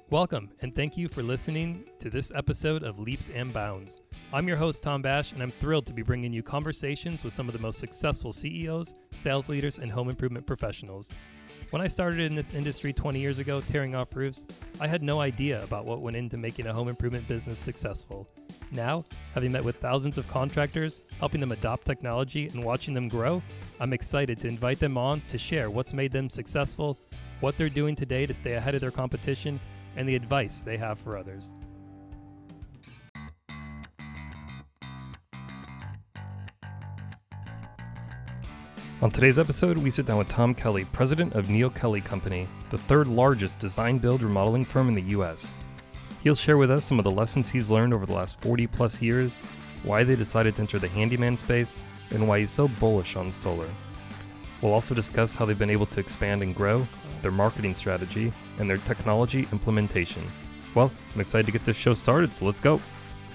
Welcome, and thank you for listening to this episode of Leaps and Bounds. I'm your host, Tom Bash, and I'm thrilled to be bringing you conversations with some of the most successful CEOs, sales leaders, and home improvement professionals. When I started in this industry 20 years ago, tearing off roofs, I had no idea about what went into making a home improvement business successful. Now, having met with thousands of contractors, helping them adopt technology, and watching them grow, I'm excited to invite them on to share what's made them successful, what they're doing today to stay ahead of their competition, and the advice they have for others. On today's episode, we sit down with Tom Kelly, president of Neil Kelly Company, the third largest design-build remodeling firm in the U.S. He'll share with us some of the lessons he's learned over the last 40 plus years, why they decided to enter the handyman space, and why he's so bullish on solar. We'll also discuss how they've been able to expand and grow, their marketing strategy, and their technology implementation. Well, I'm excited to get this show started, so let's go.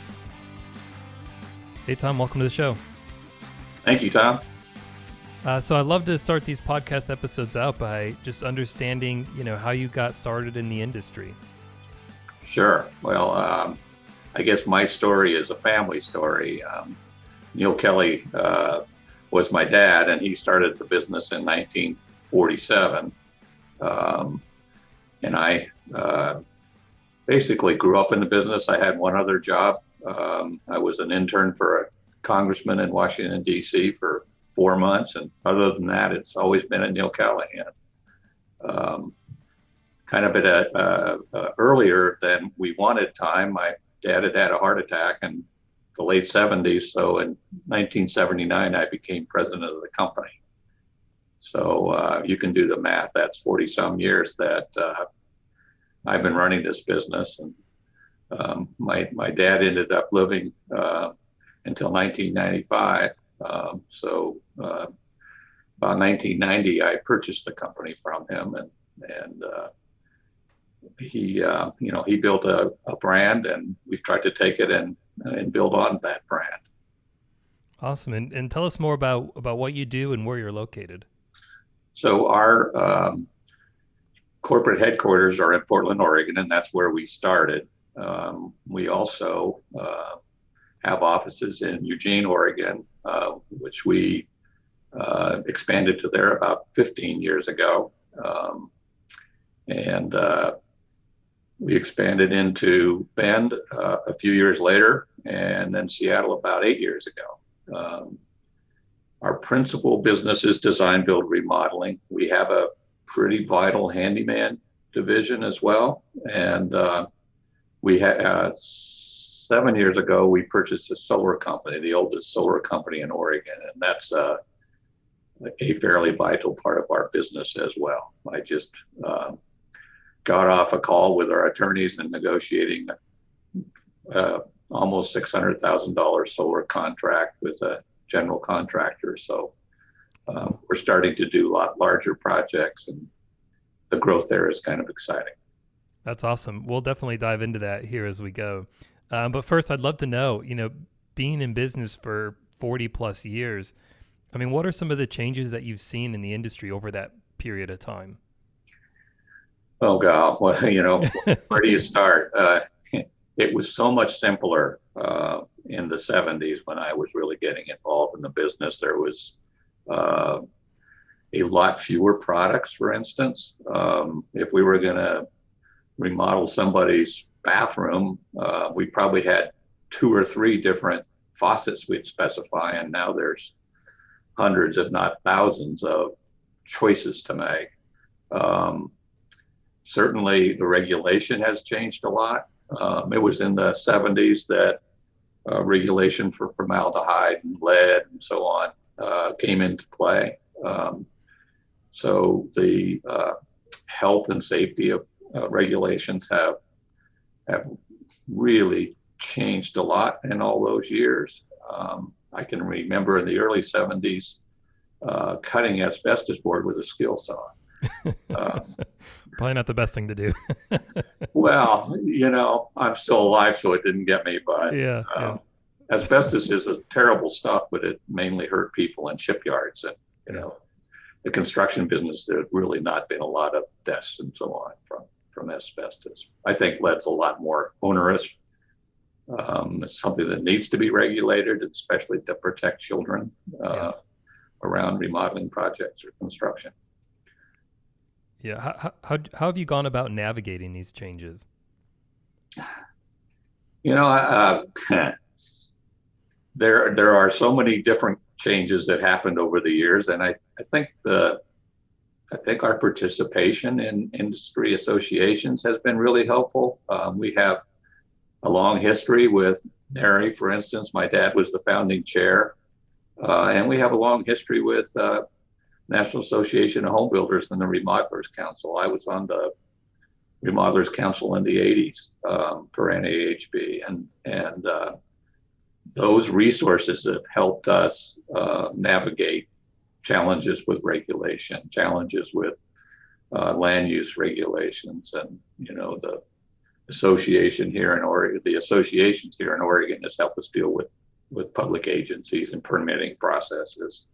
Hey Tom, welcome to the show. Thank you, Tom. So I'd love to start these podcast episodes out by just understanding, how you got started in the industry. Sure. Well, I guess my story is a family story. Neil Kelly was my dad, and he started the business in 1947. And I basically grew up in the business. I had one other job. I was an intern for a congressman in Washington, D.C. for 4 months. And other than that, it's always been at Neil Kelly. And kind of at a earlier than we wanted time, my dad had a heart attack in the late 70s. So in 1979, I became president of the company. So you can do the math. That's 40 some years that I've been running this business. And my dad ended up living until 1995. So about 1990, I purchased the company from him, and he built a brand, and we've tried to take it and build on that brand. Awesome. And tell us more about what you do and where you're located. So our corporate headquarters are in Portland, Oregon, and that's where we started. We also have offices in Eugene, Oregon, which we expanded to there about 15 years ago. And we expanded into Bend a few years later, and then Seattle about 8 years ago. Our principal business is design, build, remodeling. We have a pretty vital handyman division as well. And we had 7 years ago, we purchased a solar company, the oldest solar company in Oregon. And that's a fairly vital part of our business as well. I just got off a call with our attorneys and negotiating almost $600,000 solar contract with a general contractor. So we're starting to do a lot larger projects, and the growth there is kind of exciting. That's awesome. We'll definitely dive into that here as we go. But first, I'd love to know, being in business for 40 plus years, what are some of the changes that you've seen in the industry over that period of time? Oh, God. Well, where do you start? It was so much simpler in the 70s when I was really getting involved in the business. There was a lot fewer products, for instance. If we were going to remodel somebody's bathroom, we probably had 2 or 3 different faucets we'd specify, and now there's hundreds, if not thousands, of choices to make. Certainly, the regulation has changed a lot. It was in the 70s that regulation for formaldehyde and lead and so on came into play. So the health and safety of regulations have really changed a lot in all those years. I can remember in the early 70s cutting asbestos board with a skill saw. Probably not the best thing to do. Well, I'm still alive, so it didn't get me. But yeah. Asbestos is a terrible stuff, but it mainly hurt people in shipyards. And, the construction business, there's really not been a lot of deaths and so on from from asbestos. I think lead's a lot more onerous. It's something that needs to be regulated, especially to protect children around remodeling projects or construction. Yeah. How have you gone about navigating these changes? You know, there are so many different changes that happened over the years, and I think our participation in industry associations has been really helpful. We have a long history with NARI, for instance. My dad was the founding chair, and we have a long history with National Association of Home Builders and the Remodelers Council. I was on the Remodelers Council in the 80s for NAHB, and those resources have helped us navigate challenges with regulation, challenges with land use regulations, and the association here in Oregon, the associations here in Oregon has helped us deal with public agencies and permitting processes.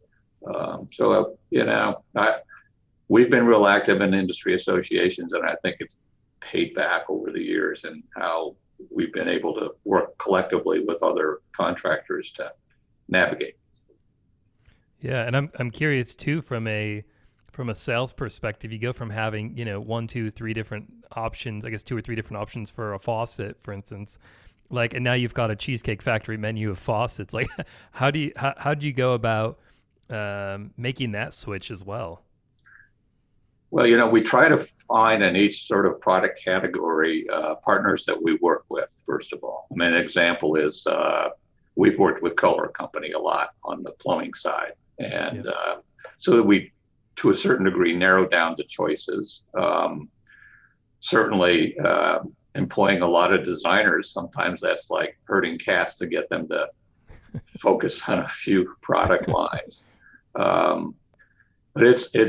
We've been real active in industry associations, and I think it's paid back over the years and how we've been able to work collectively with other contractors to navigate. Yeah, and I'm curious too, from a sales perspective, you go from having, 1, 2, 3 different options, I guess 2 or 3 different options for a faucet, for instance, and now you've got a Cheesecake Factory menu of faucets. Like, how do you go about making that switch as well? Well, we try to find in each sort of product category partners that we work with, first of all. I mean, an example is we've worked with Kohler Company a lot on the plumbing side. And so that we, to a certain degree, narrow down the choices. Certainly, employing a lot of designers, sometimes that's like herding cats to get them to focus on a few product lines. But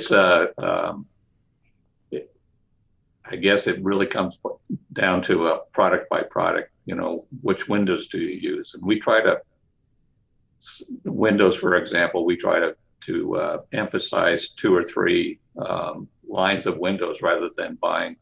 I guess it really comes down to a product by product, which windows do you use? And we try to, windows, for example, we try to emphasize 2 or 3 lines of windows rather than buying,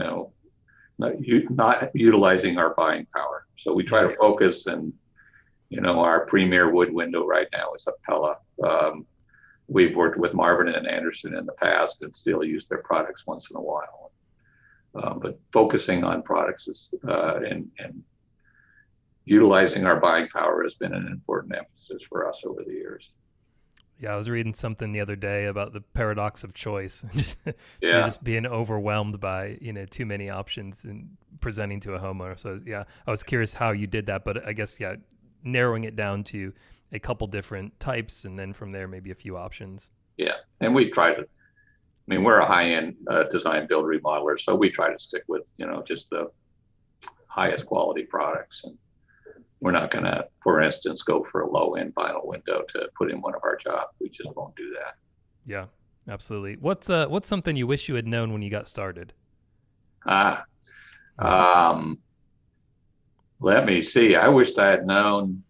not utilizing our buying power. So we try to focus, and, our premier wood window right now is a Pella. We've worked with Marvin and Anderson in the past and still use their products once in a while. But focusing on products is, and utilizing our buying power has been an important emphasis for us over the years. Yeah, I was reading something the other day about the paradox of choice. Just being overwhelmed by, too many options and presenting to a homeowner. So yeah, I was curious how you did that, but I guess, narrowing it down to a couple different types, and then from there, maybe a few options. Yeah. And we try to, we're a high-end design build remodeler, so we try to stick with, just the highest quality products. And we're not going to, for instance, go for a low-end vinyl window to put in one of our jobs. We just won't do that. Yeah, absolutely. What's something you wish you had known when you got started? Let me see. I wished I had known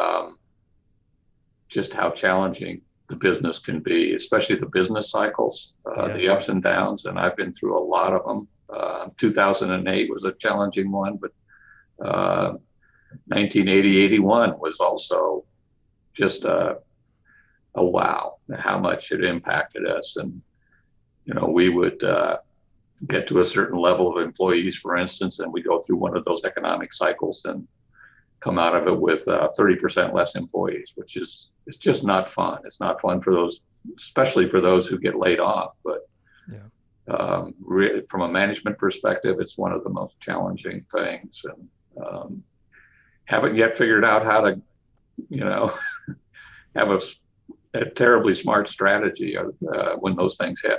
just how challenging the business can be, especially the business cycles, the ups and downs. And I've been through a lot of them. 2008 was a challenging one, but 1980-81 was also just a wow, how much it impacted us. And, we would get to a certain level of employees, for instance, and we go through one of those economic cycles and come out of it with 30% less employees, which is, it's just not fun. It's not fun for those, especially for those who get laid off. But really, from a management perspective, it's one of the most challenging things. And haven't yet figured out how to, have a terribly smart strategy when those things hit.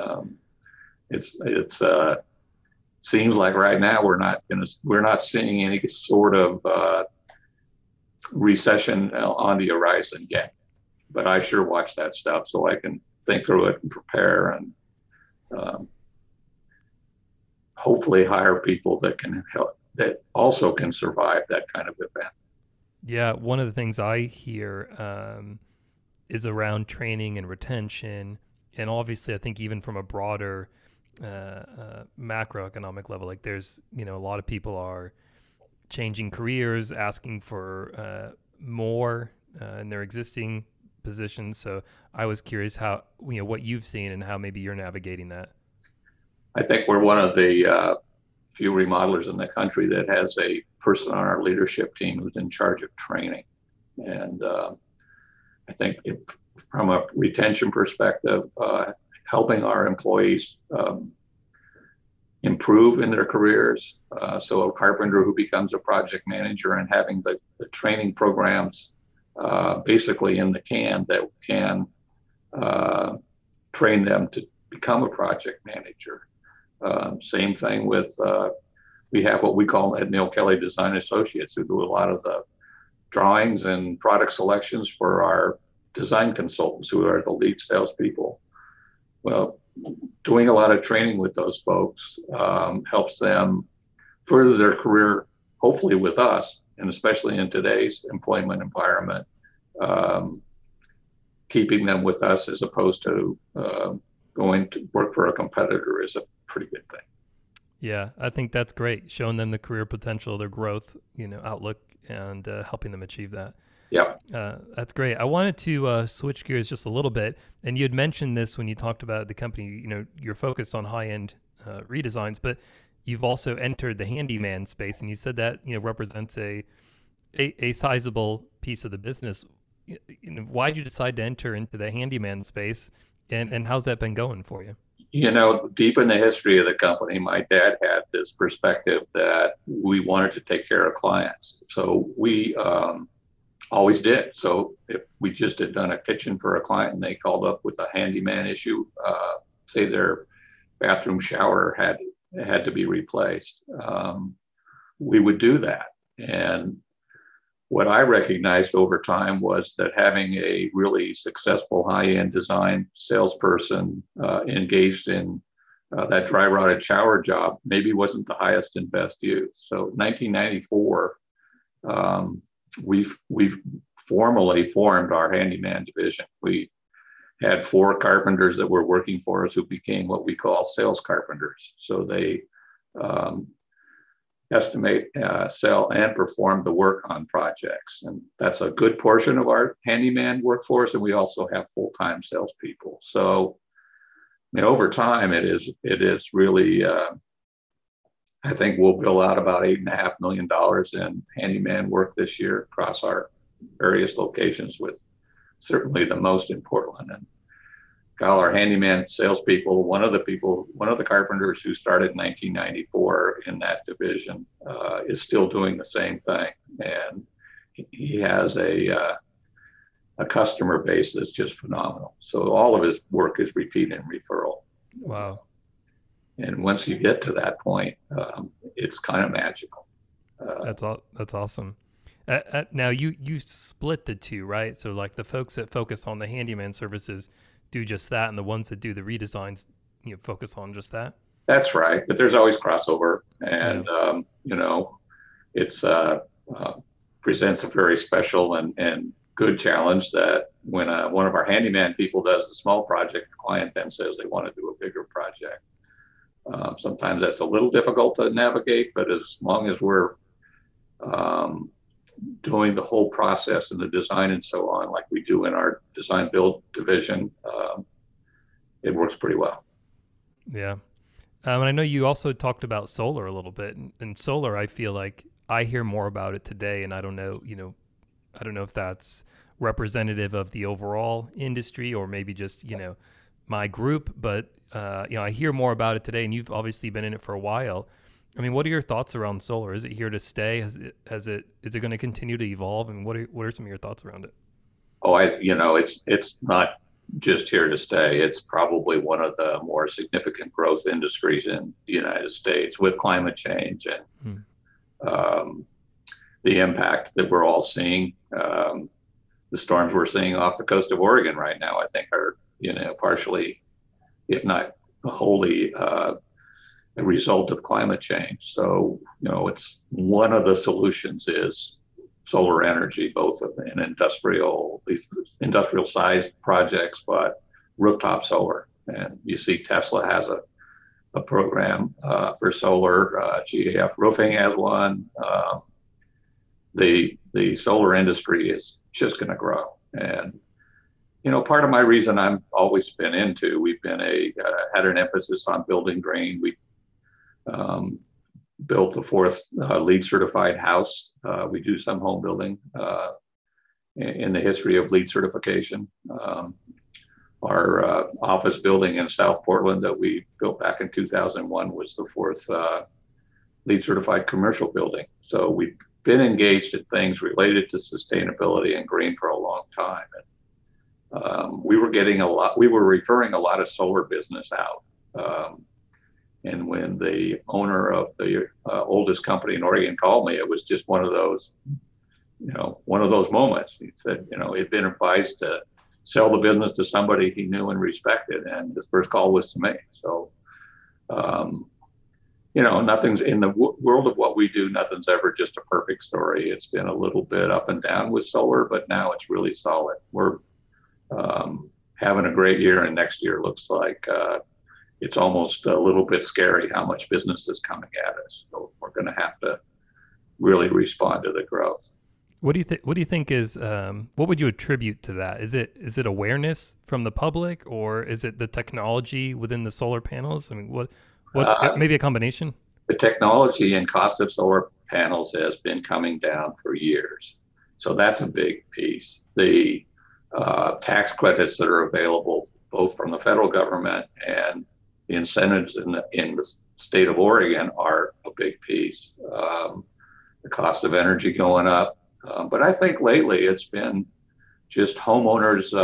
It's seems like right now we're not seeing any sort of recession on the horizon yet, but I sure watch that stuff so I can think through it and prepare, and hopefully hire people that can help, that also can survive that kind of event. Yeah, one of the things I hear is around training and retention, and obviously I think even from a broader macroeconomic level. Like there's, a lot of people are changing careers, asking for more in their existing positions. So I was curious how, what you've seen and how maybe you're navigating that. I think we're one of the few remodelers in the country that has a person on our leadership team who's in charge of training. And I think from a retention perspective, helping our employees improve in their careers. So a carpenter who becomes a project manager and having the training programs basically in the can that can train them to become a project manager. Same thing with, we have what we call at Neil Kelly Design Associates, who do a lot of the drawings and product selections for our design consultants, who are the lead salespeople. Well, doing a lot of training with those folks helps them further their career, hopefully with us, and especially in today's employment environment, keeping them with us as opposed to going to work for a competitor is a pretty good thing. Yeah, I think that's great. Showing them the career potential, their growth, outlook, and helping them achieve that. Yeah. That's great. I wanted to switch gears just a little bit. And you had mentioned this when you talked about the company, you're focused on high-end redesigns, but you've also entered the handyman space. And you said that, represents a sizable piece of the business. Why did you decide to enter into the handyman space? And how's that been going for you? Deep in the history of the company, my dad had this perspective that we wanted to take care of clients. So we always did. So if we just had done a kitchen for a client and they called up with a handyman issue, say their bathroom shower had to be replaced, we would do that. And what I recognized over time was that having a really successful high-end design salesperson engaged in that dry rotted shower job maybe wasn't the highest and best use. So 1994, we've formally formed our handyman division. We had 4 carpenters that were working for us who became what we call sales carpenters. So they estimate, sell, and perform the work on projects. And that's a good portion of our handyman workforce. And we also have full-time salespeople. So, over time, it is really, I think we'll bill out about $8.5 million in handyman work this year across our various locations, with certainly the most in Portland. And our handyman salespeople, one of the carpenters who started in 1994 in that division is still doing the same thing. And he has a customer base that's just phenomenal. So all of his work is repeat and referral. Wow. And once you get to that point, it's kind of magical. That's awesome. Now you split the two, right? So like the folks that focus on the handyman services do just that, and the ones that do the redesigns, focus on just that. That's right, but there's always crossover, and it's presents a very special and good challenge that when one of our handyman people does a small project, the client then says they want to do a bigger project. Sometimes that's a little difficult to navigate, but as long as we're doing the whole process and the design and so on, like we do in our design build division, it works pretty well. Yeah. And I know you also talked about solar a little bit, and solar, I feel like I hear more about it today, and I don't know if that's representative of the overall industry or maybe just, my group, but I hear more about it today, and you've obviously been in it for a while. I mean, what are your thoughts around solar? Is it here to stay? Is it going to continue to evolve? And what are some of your thoughts around it? Oh, it's not just here to stay. It's probably one of the more significant growth industries in the United States with climate change and the impact that we're all seeing. The storms we're seeing off the coast of Oregon right now, I think, are partially, if not wholly, a result of climate change. So, it's one of the solutions is solar energy, both in industrial sized projects, but rooftop solar. And you see Tesla has a a program for solar. GAF Roofing has one. The solar industry is just going to grow. And part of my reason I've always been into, we've been had an emphasis on building green. We built the fourth LEED certified house. We do some home building in the history of LEED certification. Our office building in South Portland that we built back in 2001 was the fourth LEED certified commercial building. So we've been engaged in things related to sustainability and green for a long time. And we were referring a lot of solar business out. And when the owner of the oldest company in Oregon called me, it was just one of those moments. He said, he'd been advised to sell the business to somebody he knew and respected, and his first call was to me. So, nothing's in the world of what we do. Nothing's ever just a perfect story. It's been a little bit up and down with solar, but now it's really solid. We're having a great year, and next year looks like it's almost a little bit scary how much business is coming at us. So we're going to have to really respond to the growth. What do you think? What do you think is? What would you attribute to that? Is it awareness from the public, or is it the technology within the solar panels? I mean, what maybe a combination? The technology and cost of solar panels has been coming down for years, so that's a big piece. The tax credits that are available, both from the federal government and the incentives in the state of Oregon, are a big piece. The cost of energy going up. But I think lately it's been just homeowners,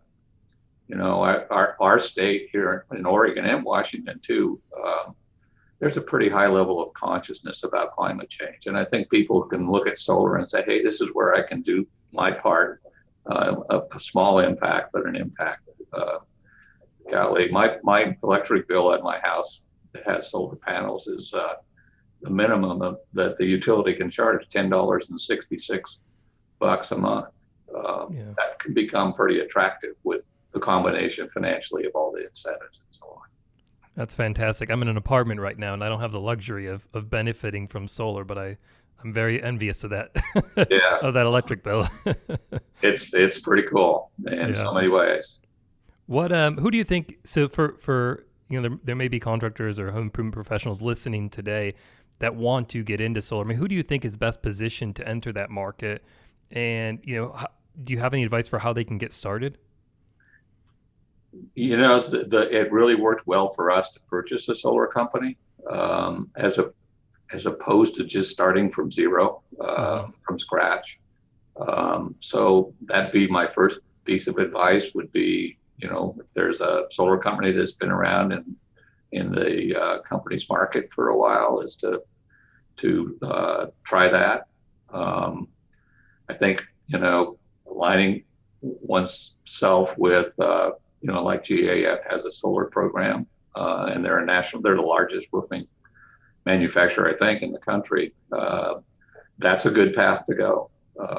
our state here in Oregon and Washington too, there's a pretty high level of consciousness about climate change. And I think people can look at solar and say, hey, this is where I can do my part, a small impact, but an impact. Golly, my electric bill at my house that has solar panels is the minimum that the utility can charge is $10.66 a month. That can become pretty attractive with the combination financially of all the incentives and so on. That's fantastic. I'm in an apartment right now, and I don't have the luxury of benefiting from solar, but I'm very envious of that. Of that electric bill. It's pretty cool in so many ways. What who do you think? So for there may be contractors or home improvement professionals listening today that want to get into solar. I mean, who do you think is best positioned to enter that market? And, do you have any advice for how they can get started? It really worked well for us to purchase a solar company as opposed to just starting from zero, from scratch. So that'd be my first piece of advice would be, if there's a solar company that's been around in the company's market for a while, is to try that. I think aligning oneself with like GAF has a solar program, and they're the largest roofing manufacturer I think in the country. That's a good path to go.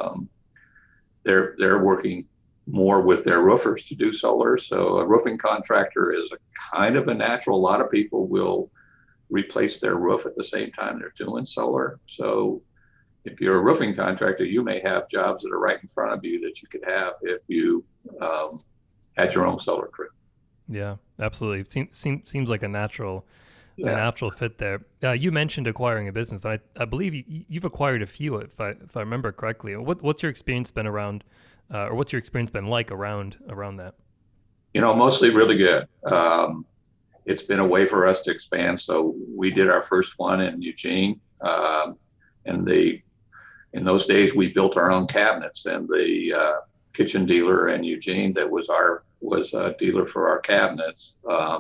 They're working more with their roofers to do solar. So a roofing contractor is a kind of a natural. A lot of people will replace their roof at the same time they're doing solar. So if you're a roofing contractor, you may have jobs that are right in front of you that you could have if you had your own solar crew. Yeah, absolutely. Seems like a natural fit there. You mentioned acquiring a business. I believe you've acquired a few, if I remember correctly. What's your experience been around, or what's your experience been like around that? Mostly really good. It's been a way for us to expand. So we did our first one in Eugene, and in those days we built our own cabinets, and the kitchen dealer in Eugene that was a dealer for our cabinets.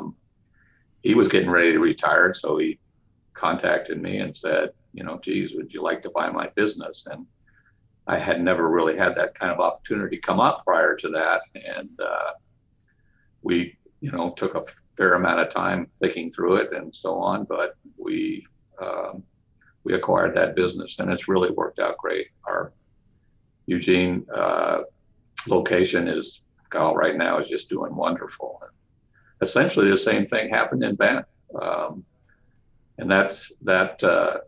He was getting ready to retire, so he contacted me and said, geez, would you like to buy my business? And I had never really had that kind of opportunity come up prior to that. And we, took a fair amount of time thinking through it and so on, but we acquired that business, and it's really worked out great. Our Eugene location right now is just doing wonderful. Essentially the same thing happened in Bend. And that's that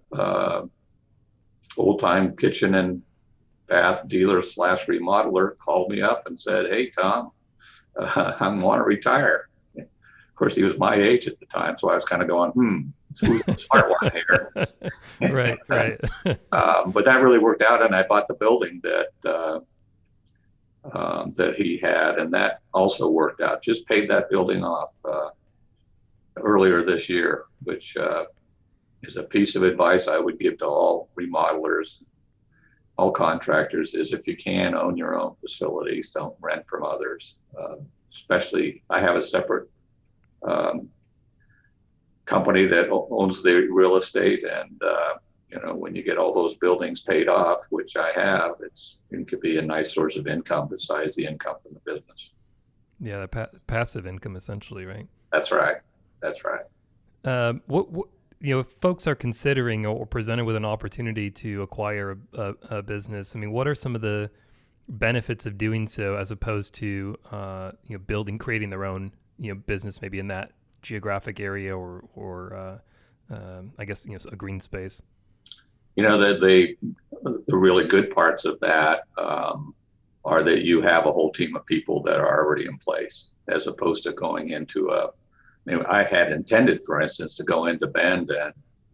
old time kitchen and bath dealer slash remodeler called me up and said, "Hey, Tom, I want to retire." Of course, he was my age at the time, so I was kind of going, who's the smart one here? Right. But that really worked out, and I bought the building that he had, and that also worked out. Just paid that building off earlier this year, which is a piece of advice I would give to all remodelers, all contractors, is if you can own your own facilities, don't rent from others. Especially, I have a separate company that owns the real estate, and when you get all those buildings paid off, which I have, it could be a nice source of income besides the income from the business. Yeah, passive income essentially, right? That's right. What if folks are considering or presented with an opportunity to acquire a business, I mean, what are some of the benefits of doing so as opposed to creating their own business maybe in that geographic area or I guess a green space? The really good parts of that are that you have a whole team of people that are already in place, as opposed to going into I had intended, for instance, to go into Bend and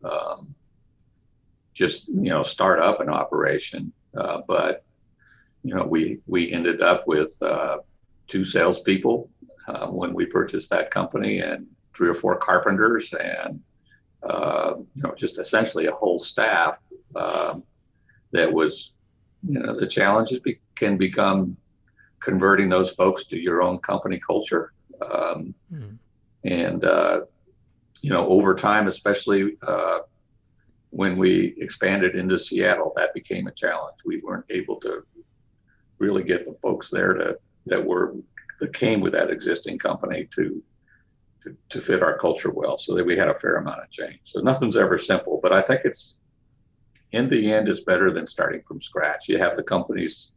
just start up an operation, but we ended up with 2 salespeople when we purchased that company, and 3 or 4 carpenters, and just essentially a whole staff. That was, the challenges can become converting those folks to your own company culture. And, over time, especially when we expanded into Seattle, that became a challenge. We weren't able to really get the folks there that came with that existing company to fit our culture well. So that we had a fair amount of change. So nothing's ever simple, but I think in the end, it's better than starting from scratch. You have the company's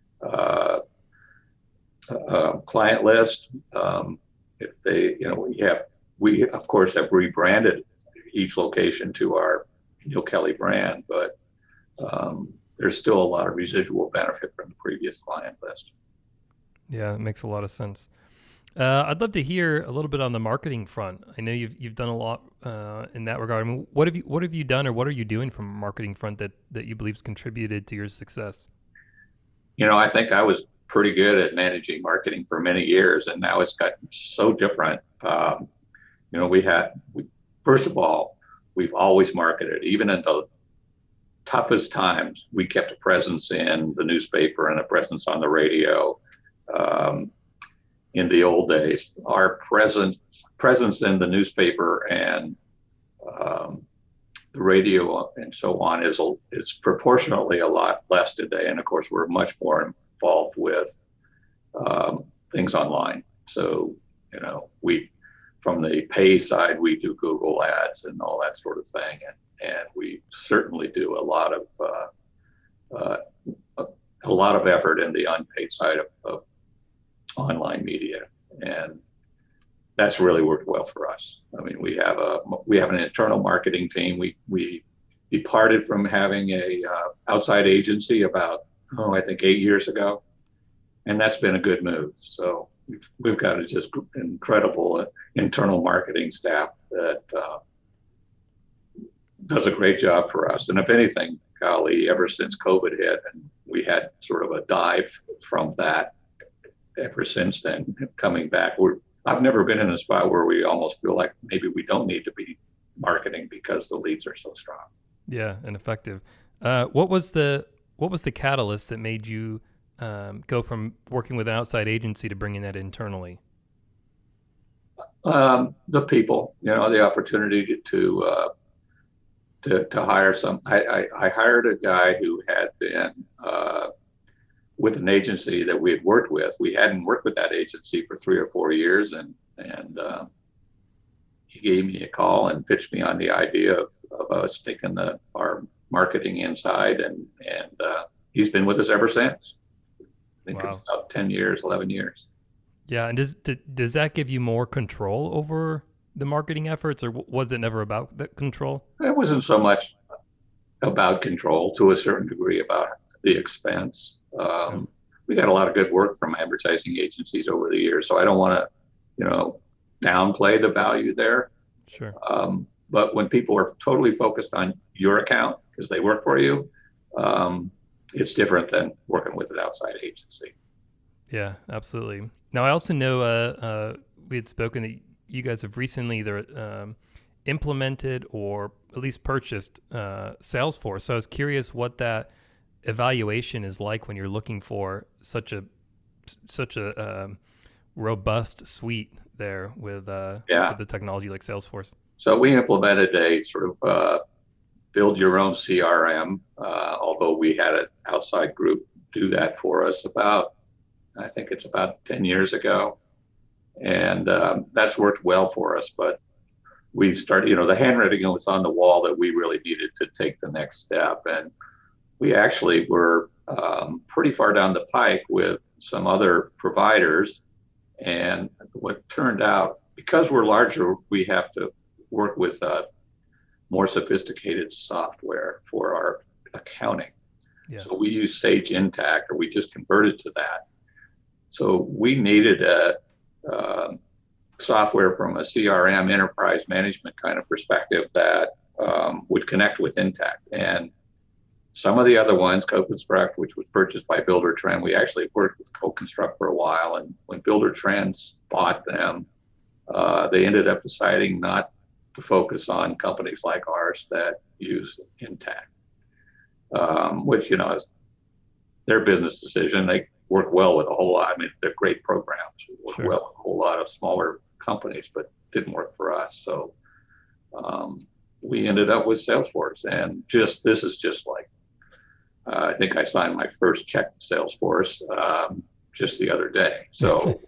client list. If they, we of course have rebranded each location to our Neil Kelly brand, but there's still a lot of residual benefit from the previous client list. Yeah, it makes a lot of sense. I'd love to hear a little bit on the marketing front. I know you've done a lot in that regard. I mean, what have you done, or what are you doing from a marketing front that you believe has contributed to your success? I think I was pretty good at managing marketing for many years, and now it's gotten so different. First of all, we've always marketed, even in the toughest times. We kept a presence in the newspaper and a presence on the radio. In the old days, our presence in the newspaper and the radio and so on is proportionately a lot less today. And of course, we're much more involved with things online. So, from the pay side, we do Google ads and all that sort of thing. And we certainly do a lot of effort in the unpaid side of online media, and that's really worked well for us. I mean, we have an internal marketing team. We departed from having a outside agency about I think 8 years ago, and that's been a good move. So we've got a just incredible internal marketing staff that does a great job for us. And if anything, golly, ever since COVID hit and we had sort of a dive from that, ever since then, coming back, I've never been in a spot where we almost feel like maybe we don't need to be marketing because the leads are so strong. Yeah, and effective. What was the catalyst that made you go from working with an outside agency to bringing that internally? The people, the opportunity to hire some. I hired a guy who had been with an agency that we had worked with. We hadn't worked with that agency for 3 or 4 years, and he gave me a call and pitched me on the idea of us taking our marketing inside, and he's been with us ever since. I think It's about 10 years, 11 years. Yeah, and does that give you more control over the marketing efforts, or was it never about that control? It wasn't so much about control, to a certain degree about the expense. Yeah, We got a lot of good work from advertising agencies over the years, so I don't want to, downplay the value there. sure. But when people are totally focused on your account because they work for you, it's different than working with an outside agency. Yeah, absolutely. Now, I also know we had spoken that you guys have recently either implemented or at least purchased Salesforce. So I was curious what that evaluation is like when you're looking for such a robust suite there with the technology like Salesforce. So we implemented a sort of build your own CRM, although we had an outside group do that for us I think it's about 10 years ago. And that's worked well for us. But we started, the handwriting was on the wall that we really needed to take the next step. And we actually were pretty far down the pike with some other providers. And what turned out, because we're larger, we have to work with more sophisticated software for our accounting. Yeah. So we use Sage Intacct, or we just converted to that. So we needed a software from a CRM enterprise management kind of perspective that would connect with Intacct. And some of the other ones, CoConstruct, which was purchased by Buildertrend, we actually worked with CoConstruct for a while. And when Buildertrend bought them, they ended up deciding not to focus on companies like ours that use Intacct, which, is their business decision. They work well with a whole lot. I mean, they're great programs. Work Sure. well with a whole lot of smaller companies, but didn't work for us. So we ended up with Salesforce. And this is just like, I think I signed my first check to Salesforce just the other day. So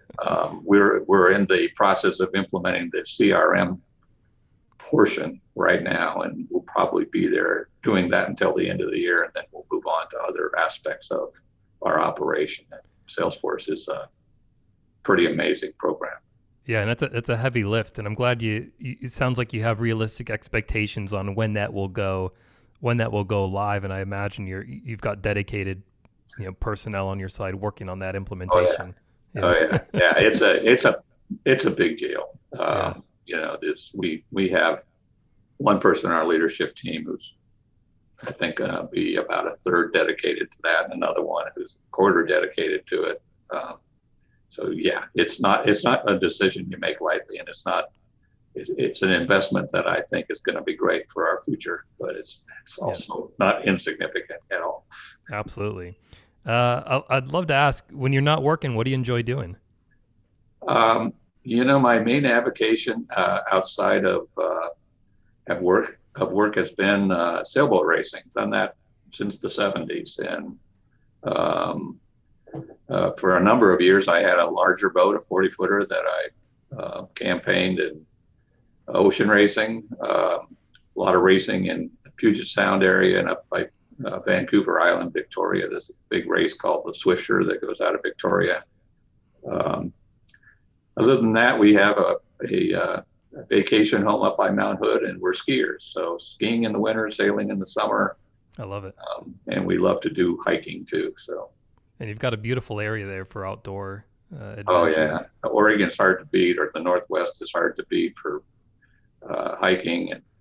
we're in the process of implementing the CRM portion right now, and we'll probably be there doing that until the end of the year, and then we'll move on to other aspects of our operation. And Salesforce is a pretty amazing program. Yeah, and it's a heavy lift, and I'm glad it sounds like you have realistic expectations on when that will go live, and I imagine you've got dedicated personnel on your side working on that implementation. Oh yeah, yeah. It's a big deal. We have one person on our leadership team who's, I think, going to be about a third dedicated to that, and another one who's a quarter dedicated to it. So yeah, it's not a decision you make lightly, and it's an investment that I think is going to be great for our future, but it's also not insignificant at all. Absolutely. I'd love to ask, when you're not working, what do you enjoy doing? My main avocation outside of work has been sailboat racing. Done that since the 70s, and for a number of years, I had a larger boat, a 40-footer, that I campaigned in ocean racing. A lot of racing in the Puget Sound area and up by Vancouver Island, Victoria. There's a big race called the Swiftsure that goes out of Victoria. Other than that, we have a vacation home up by Mount Hood, and we're skiers. So skiing in the winter, sailing in the summer. I love it. And we love to do hiking too. So. And you've got a beautiful area there for outdoor adventures. Oh yeah, Oregon's hard to beat, or the Northwest is hard to beat for hiking. And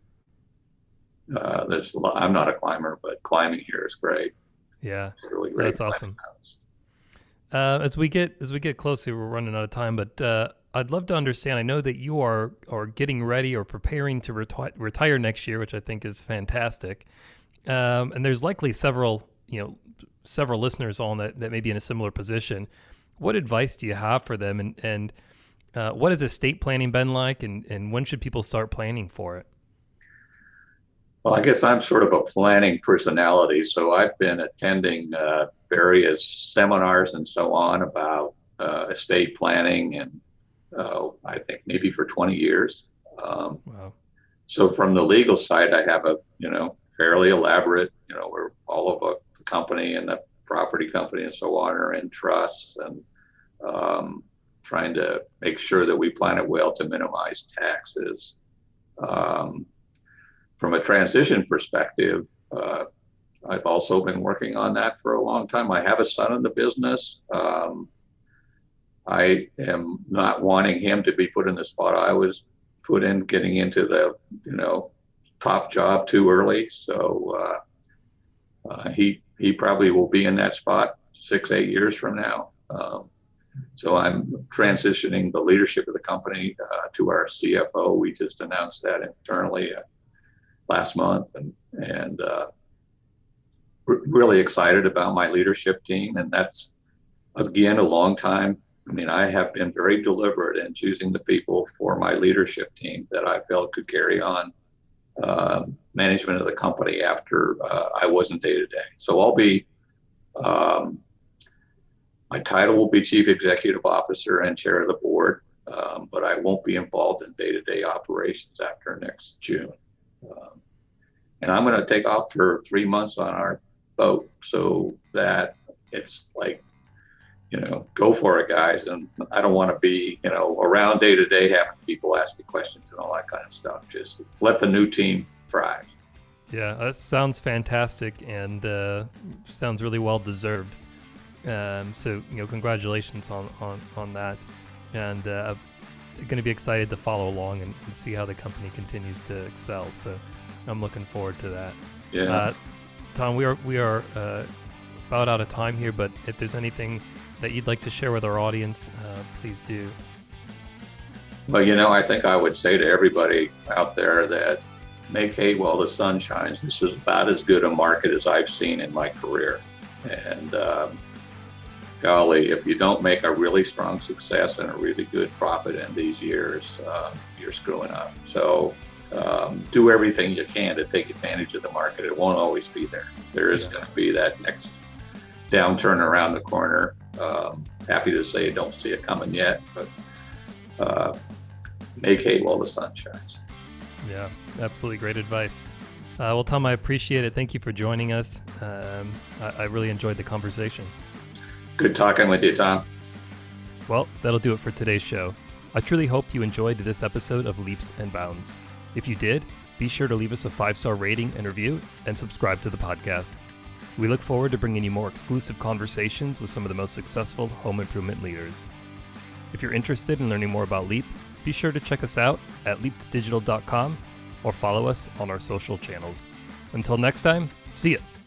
I'm not a climber, but climbing here is great. Yeah, it's really great. That's awesome. As we get closer, we're running out of time, but I'd love to understand. I know that you are getting ready or preparing to retire next year, which I think is fantastic. And there's likely several listeners on that may be in a similar position. What advice do you have for them, and what has estate planning been like, and when should people start planning for it? Well, I guess I'm sort of a planning personality, so I've been attending various seminars and so on about estate planning, and I think maybe for 20 years. Wow. So from the legal side, I have a fairly elaborate, where all of the company and the property company and so on are in trusts, and trying to make sure that we plan it well to minimize taxes. From a transition perspective, I've also been working on that for a long time. I have a son in the business. I am not wanting him to be put in the spot I was put in, getting into the, top job too early. So he probably will be in that spot 6-8 years from now. So I'm transitioning the leadership of the company to our CFO. We just announced that internally last month, and really excited about my leadership team. And that's, again, a long time. I mean, I have been very deliberate in choosing the people for my leadership team that I felt could carry on management of the company after I wasn't day to day. So I'll be, my title will be Chief Executive Officer and Chair of the Board, but I won't be involved in day-to-day operations after next June. And I'm going to take off for 3 months on our boat, so that it's like, go for it, guys. And I don't want to be, around day to day having people ask me questions and all that kind of stuff. Just let the new team thrive. Yeah, that sounds fantastic, and sounds really well deserved. So, congratulations on that. And going to be excited to follow along and see how the company continues to excel. So I'm looking forward to that. Yeah. Tom, we are about out of time here, but if there's anything that you'd like to share with our audience, please do. Well, I think I would say to everybody out there that make hay while the sun shines. This is about as good a market as I've seen in my career. And golly, if you don't make a really strong success and a really good profit in these years, you're screwing up. So do everything you can to take advantage of the market. It won't always be there. There is going to be that next downturn around the corner. Happy to say don't see it coming yet, but make hay while the sun shines. Yeah, absolutely great advice. Well, Tom, I appreciate it. Thank you for joining us. I really enjoyed the conversation. Good talking with you, Tom. Well, that'll do it for today's show. I truly hope you enjoyed this episode of Leaps and Bounds. If you did, be sure to leave us a 5-star rating and review and subscribe to the podcast. We look forward to bringing you more exclusive conversations with some of the most successful home improvement leaders. If you're interested in learning more about Leap, be sure to check us out at leapdigital.com or follow us on our social channels. Until next time, see ya.